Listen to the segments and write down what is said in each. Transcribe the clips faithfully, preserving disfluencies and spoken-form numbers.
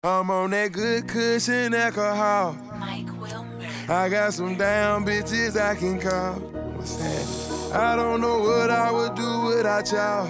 I'm on that good cushion alcohol. Mike Wilmer. I got some damn bitches I can call. What's that? I don't know what I would do without y'all.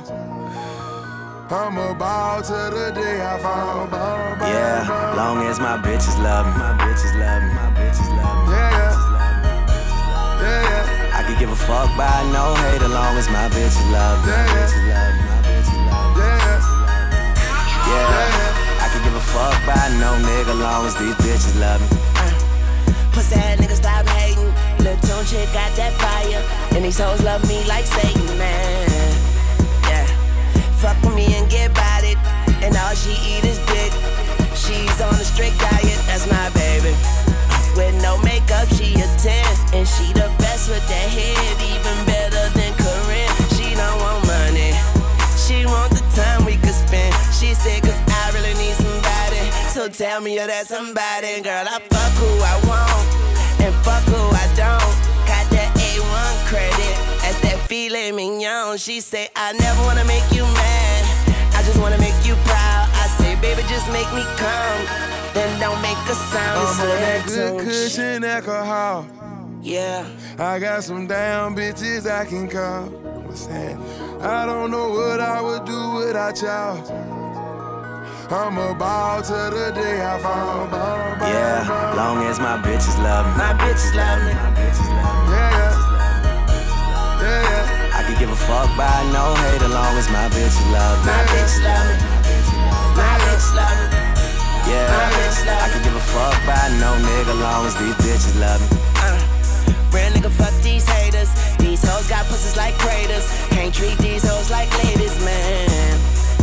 I'm a ball till the day I fall. Ball, ball, yeah, ball. Long as my bitches love me, my bitches love me, my bitches love me. Yeah, yeah, yeah, yeah. I could give a fuck by no hate, as long as my bitches love me, Yeah, my yeah. bitches love me, my bitches love me. Yeah, Yeah, yeah. I could give a fuck by no nigga, long as these bitches love me. Uh, pussy ass nigga stop hating. Lil' Tune chick got that fire, and these hoes love me like Satan, man. Yeah, fuck with me and get about it, and all she eat is dick. She's on a strict diet, that's my baby. With no makeup, she a ten, and she the best with that head, even better than Corinne. She don't want money, she want the time we could spend. She said, cause I really need somebody, so tell me you're that somebody. Girl, I fuck who I want, and fuck who I don't. Got that A one credit, at that filet mignon. She say, I never wanna make you mad, I just wanna make you proud. I say, baby, just make me come, then don't make a sound. I'm It's on that Lil' good Tune cushion shit. alcohol. Yeah, I got some damn bitches I can call. What's that? I don't know what I would do without y'all. I'm a ball till the day I fall. Ball, ball, Yeah, ball. long as my bitches love me, my bitches love me. my bitches love me. Yeah, yeah, yeah, yeah. I could give a fuck by no hate, as long as my bitches love me. My bitches love me. My bitches love me. Yeah, My bitches love I me. could give a fuck by no nigga, long as these bitches love me. Uh, real nigga, fuck these haters. These hoes got pussies like craters. Can't treat these hoes like ladies, man.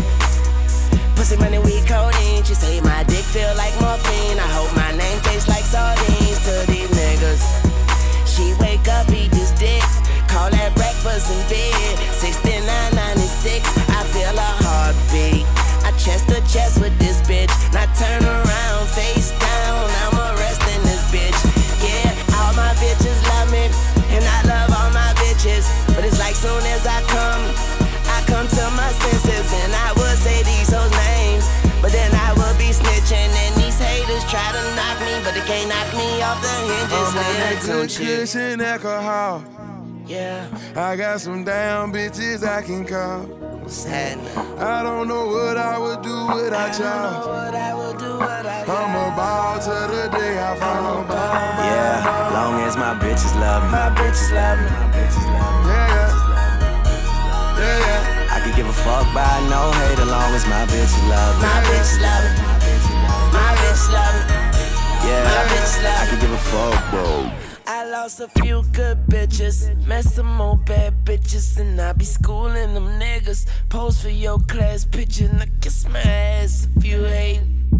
Pussy money, we codeine. She say my dick feel like morphine. I hope my name tastes like sardines to these niggas. She wake up, eat this dick, call that breakfast in bed. sixty-nine ninety-six, I feel a heartbeat. I chest to chest with this bitch. Now turn around, face down, I'm arresting this bitch. Yeah, all my bitches love me, and I love all my bitches. But it's like soon as I come, I come to my senses, and I would say these hoes names, but then I would be snitching, and these haters try to knock me, but they can't knock me off the hinges. I'm on that Lil' good Tune shit. cushion alcohol. Yeah, I got some damn bitches I can call. what's happening? I don't know what I would do I without don't know y'all. what I would do without I'm a ball till the day I fall. Yeah, long as my bitches love me, My bitches love me. my bitches love me. Yeah, yeah, yeah, yeah. I could give a fuck by no hate, as long as my bitches love me. My bitches love me. My bitches love me. Yeah, My bitches love I me. could give a fuck, bro. I lost a few good bitches, met some more bad bitches, and I be schooling them niggas. Pose for your class picture, and I kiss my ass if you hate.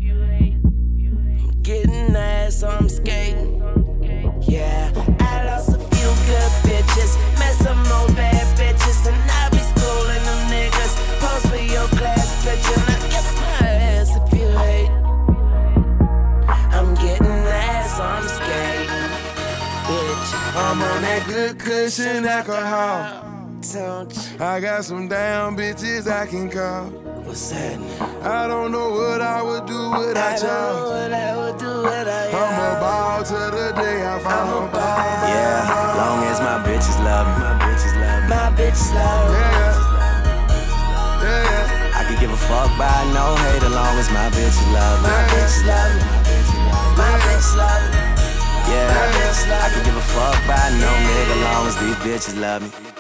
I'm getting ass, so I'm skating. Yeah, I lost a few good bitches, met some more bad bitches, and I be schooling them niggas. Pose for your class picture, and I kiss my ass if you hate. I'm getting ass, so I'm skating. Bitch, I'm on that good cushion alcohol. don't you? I got some damn bitches I can call. What's happening? I don't know what I would do I without don't know y'all. what I would do without you. I'm a ball till the day I fall. I'm a ball. Yeah, long as my bitches love me, my bitches love me. My bitch love. Yeah, yeah, yeah. I could give a fuck by no hate, as long as my bitches love me. My bitch love. My bitch love. Yeah, bitch love I could give a fuck by no nigga, long as these bitches love me.